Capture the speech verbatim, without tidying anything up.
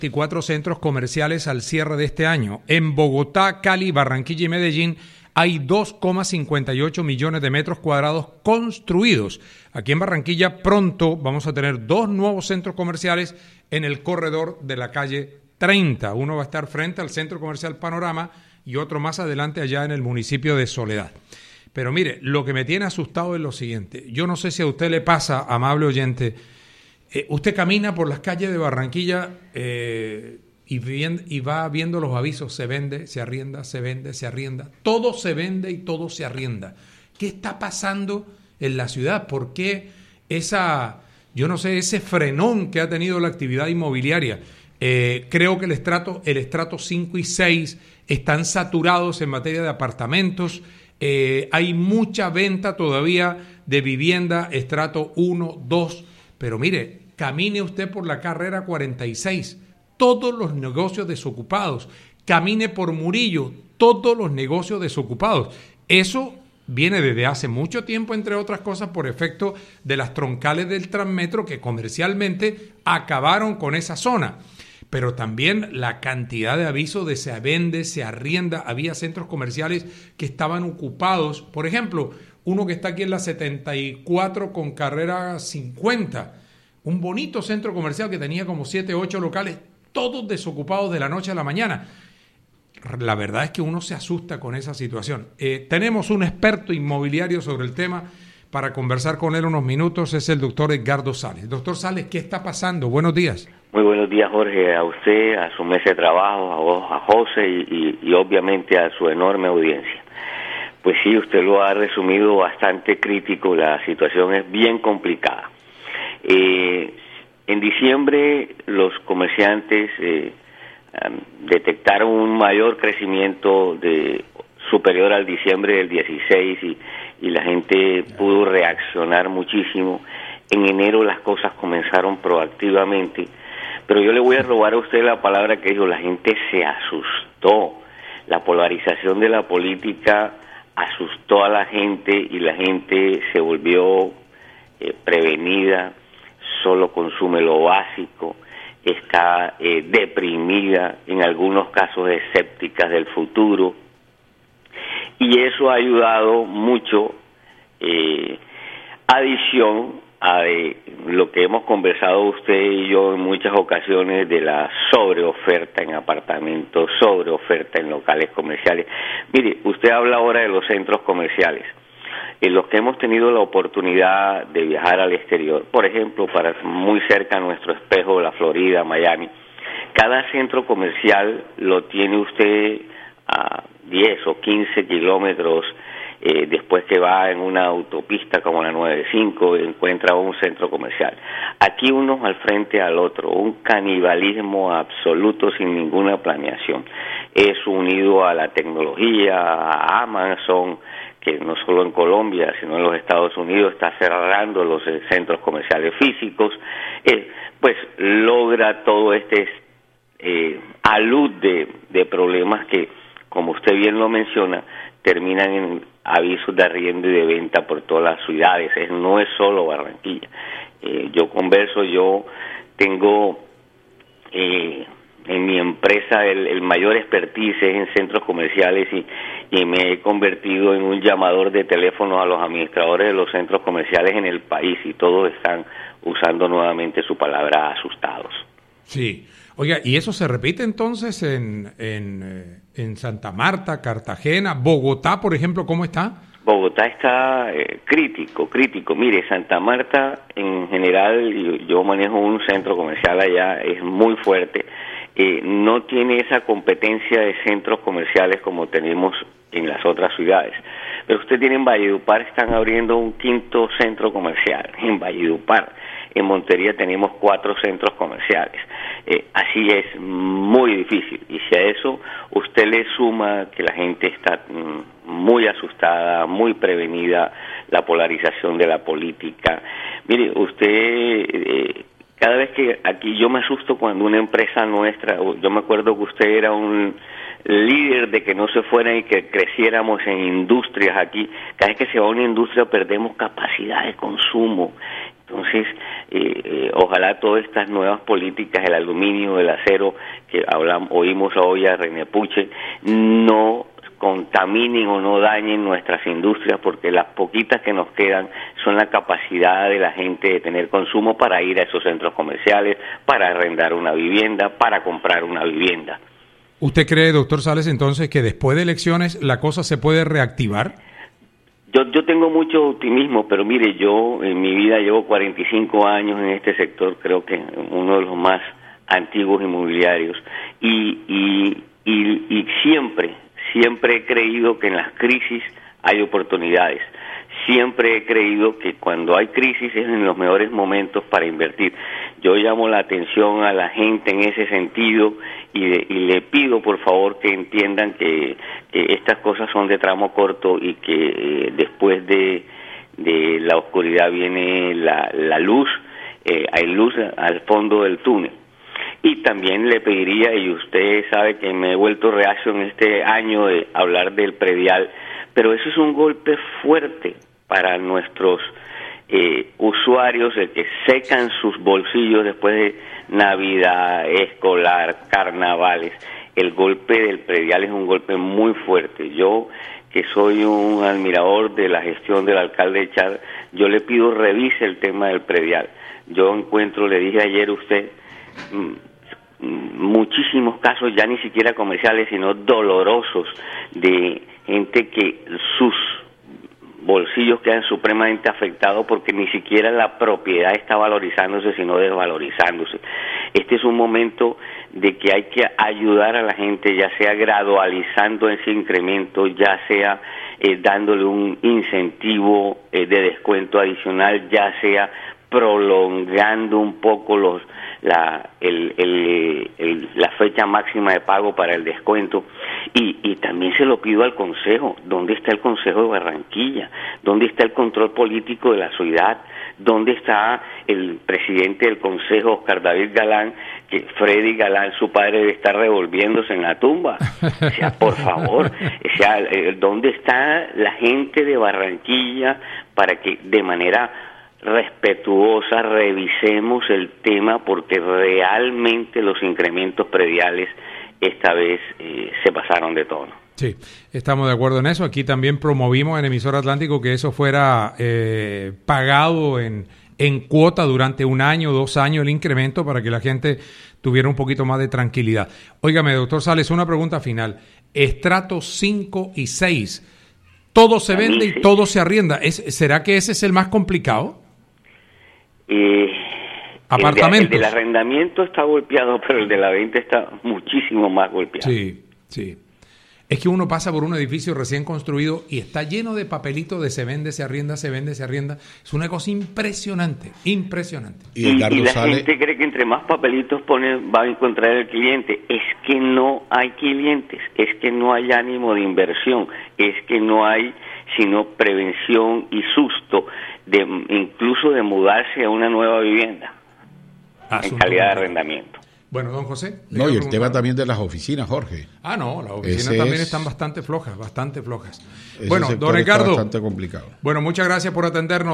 veinticuatro centros comerciales al cierre de este año. En Bogotá, Cali, Barranquilla y Medellín hay dos coma cincuenta y ocho millones de metros cuadrados construidos. Aquí en Barranquilla pronto vamos a tener dos nuevos centros comerciales en el corredor de la calle treinta. Uno va a estar frente al Centro Comercial Panorama y otro más adelante allá en el municipio de Soledad. Pero mire, lo que me tiene asustado es lo siguiente. Yo no sé si a usted le pasa, amable oyente, eh, usted camina por las calles de Barranquilla eh, y, bien, y va viendo los avisos, se vende, se arrienda, se vende, se arrienda. Todo se vende y todo se arrienda. ¿Qué está pasando en la ciudad? ¿Por qué esa, yo no sé, ese frenón que ha tenido la actividad inmobiliaria? Eh, creo que el estrato, el estrato cinco y seis están saturados en materia de apartamentos. Eh, hay mucha venta todavía de vivienda, estrato uno, dos. Pero mire, camine usted por la carrera cuarenta y seis, todos los negocios desocupados. Camine por Murillo, todos los negocios desocupados. Eso viene desde hace mucho tiempo, entre otras cosas, por efecto de las troncales del Transmetro que comercialmente acabaron con esa zona. Pero también la cantidad de avisos de se vende, se arrienda. Había centros comerciales que estaban ocupados. Por ejemplo, uno que está aquí en la setenta y cuatro con carrera cincuenta. Un bonito centro comercial que tenía como siete, ocho locales, todos desocupados de la noche a la mañana. La verdad es que uno se asusta con esa situación. Eh, tenemos un experto inmobiliario sobre el tema para conversar con él unos minutos. Es el doctor Edgardo Sales. Doctor Sales, ¿qué está pasando? Buenos días. Muy buenos días, Jorge, a usted, a su mesa de trabajo, a vos, a José y, y, y obviamente a su enorme audiencia. Pues sí, usted lo ha resumido bastante crítico, la situación es bien complicada. Eh, en diciembre los comerciantes eh, um, detectaron un mayor crecimiento de superior al diciembre del dieciséis y, y la gente pudo reaccionar muchísimo. En enero las cosas comenzaron proactivamente, pero yo le voy a robar a usted la palabra que dijo, la gente se asustó. La polarización de la política asustó a la gente y la gente se volvió eh, prevenida, solo consume lo básico, está eh, deprimida, en algunos casos escéptica del futuro, y eso ha ayudado mucho, eh, adición a eh, lo que hemos conversado usted y yo en muchas ocasiones de la sobreoferta en apartamentos, sobreoferta en locales comerciales. Mire, usted habla ahora de los centros comerciales. En los que hemos tenido la oportunidad de viajar al exterior, por ejemplo, para muy cerca a nuestro espejo, la Florida, Miami, cada centro comercial lo tiene usted a diez o quince kilómetros, eh, después que va en una autopista como la noventa y cinco, encuentra un centro comercial. Aquí uno al frente al otro, un canibalismo absoluto sin ninguna planeación. Es unido a la tecnología, a Amazon, que no solo en Colombia, sino en los Estados Unidos está cerrando los centros comerciales físicos, eh, pues logra todo este eh, alud de, de problemas que, como usted bien lo menciona, terminan en avisos de arriendo y de venta por todas las ciudades. Es, no es solo Barranquilla. Eh, yo converso, yo tengo eh, en mi empresa el, el mayor expertise es en centros comerciales y, y me he convertido en un llamador de teléfono a los administradores de los centros comerciales en el país y todos están usando nuevamente su palabra asustados. Sí. Oiga, ¿y eso se repite entonces en, en, en Santa Marta, Cartagena, Bogotá, por ejemplo? ¿Cómo está? Bogotá está eh, crítico, crítico. Mire, Santa Marta en general, yo, yo manejo un centro comercial allá, es muy fuerte. Eh, no tiene esa competencia de centros comerciales como tenemos en las otras ciudades. Pero usted tiene en Valledupar, están abriendo un quinto centro comercial, en Valledupar. En Montería tenemos cuatro centros comerciales. Eh, así es muy difícil. Y si a eso usted le suma que la gente está mm, muy asustada, muy prevenida, la polarización de la política. Mire, usted... Eh, Cada vez que aquí yo me asusto cuando una empresa nuestra, yo me acuerdo que usted era un líder de que no se fueran y que creciéramos en industrias aquí. Cada vez que se va a una industria perdemos capacidad de consumo. Entonces, eh, eh, ojalá todas estas nuevas políticas, el aluminio, el acero, que hablamos, oímos hoy a René Puche, no contaminen o no dañen nuestras industrias, porque las poquitas que nos quedan son la capacidad de la gente de tener consumo para ir a esos centros comerciales, para arrendar una vivienda, para comprar una vivienda. ¿Usted cree, doctor Sales, entonces que después de elecciones la cosa se puede reactivar? Yo, yo tengo mucho optimismo, pero mire, yo en mi vida llevo cuarenta y cinco años en este sector, creo que uno de los más antiguos inmobiliarios, y, y, y, y siempre, siempre he creído que en las crisis hay oportunidades. Siempre he creído que cuando hay crisis es en los mejores momentos para invertir. Yo llamo la atención a la gente en ese sentido y, de, y le pido por favor que entiendan que, que estas cosas son de tramo corto y que eh, después de, de la oscuridad viene la, la luz, eh, hay luz al fondo del túnel. Y también le pediría, y usted sabe que me he vuelto reacio en este año de hablar del predial, pero eso es un golpe fuerte para nuestros eh, usuarios, de que secan sus bolsillos después de Navidad, escolar, carnavales. El golpe del predial es un golpe muy fuerte. Yo, que soy un admirador de la gestión del alcalde Char, yo le pido revise el tema del predial. Yo encuentro, le dije ayer a usted, muchísimos casos ya ni siquiera comerciales, sino dolorosos, de gente que sus bolsillos quedan supremamente afectados porque ni siquiera la propiedad está valorizándose, sino desvalorizándose. Este es un momento de que hay que ayudar a la gente, ya sea gradualizando ese incremento, ya sea eh, dándole un incentivo eh, de descuento adicional, ya sea prolongando un poco los la el, el, el, la fecha máxima de pago para el descuento. Y, y también se lo pido al Consejo. ¿Dónde está el Consejo de Barranquilla? ¿Dónde está el control político de la ciudad? ¿Dónde está el presidente del Consejo, Oscar David Galán, que Freddy Galán, su padre, debe estar revolviéndose en la tumba? O sea, por favor, o sea, ¿dónde está la gente de Barranquilla para que de manera respetuosa revisemos el tema, porque realmente los incrementos prediales esta vez eh, se pasaron de tono? Sí, estamos de acuerdo en eso. Aquí también promovimos en Emisor Atlántico que eso fuera eh, pagado en, en cuota durante un año, dos años el incremento, para que la gente tuviera un poquito más de tranquilidad. Óigame, doctor Sales, una pregunta final. Estratos cinco y seis, todo se vende y todo se arrienda. ¿Es, ¿Será que ese es el más complicado? Eh, Apartamentos. El, de, el del arrendamiento está golpeado, pero el de la venta está muchísimo más golpeado. Sí, sí. Es que uno pasa por un edificio recién construido y está lleno de papelitos de se vende, se arrienda, se vende, se arrienda. Es una cosa impresionante, impresionante. Y, y, y la sale... gente cree que entre más papelitos pone va a encontrar el cliente. Es que no hay clientes, es que no hay ánimo de inversión, es que no hay sino prevención y susto, de incluso de mudarse a una nueva vivienda Asunto en calidad de arrendamiento. Bueno, don José. No, y el tema también de las oficinas, Jorge. Ah, no, las oficinas Ese también es... están bastante flojas, bastante flojas. Ese bueno, don Ricardo. Está bastante complicado. Bueno, muchas gracias por atendernos.